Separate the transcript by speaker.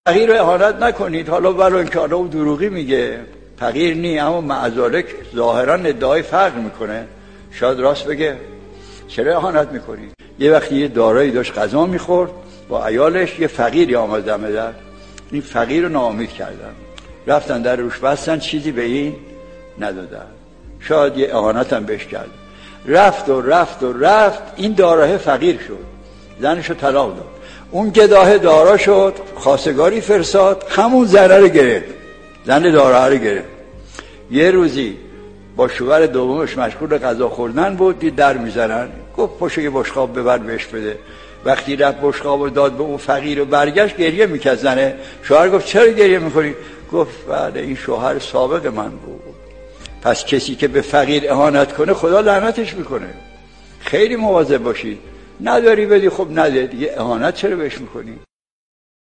Speaker 1: فقیر رو اهانت نکنید. حالا ولو اینکه حالا اون دروغی میگه، فقیر نی، اما معذالک ظاهرا ادعای فقر میکنه، شاید راست بگه. چرا اهانت میکنید؟ یه وقتی یه دارایی داشت غذا میخورد با عیالش، یه فقیری آمد دم در، این فقیر رو ناامید کردن، رفتن در روش بستن، چیزی به این ندادن، شاید یه اهانت هم بهش کرد. رفت این داراه فقیر شد، زنشو طلاق داد. اون گداه دارا شد، خواستگاری فرستاد، همون زنه رو گرفت، زن دارا رو گرفت. یه روزی با شوهر دومش مشغول غذا خوردن بود، دید در میزنن، گفت پاشو یه بشقاب ببر بهش بده. وقتی رفت بشقاب رو داد به اون فقیر و برگشت، گریه میکرد زنه. شوهر گفت چرا گریه میکنی؟ گفت بله این شوهر سابق من بود. پس کسی که به فقیر اهانت کنه خدا لعنتش میکنه. خیلی مواظب باشید. نداری بدی، خب نده دیگه، اهانت چرا بهش میکنی؟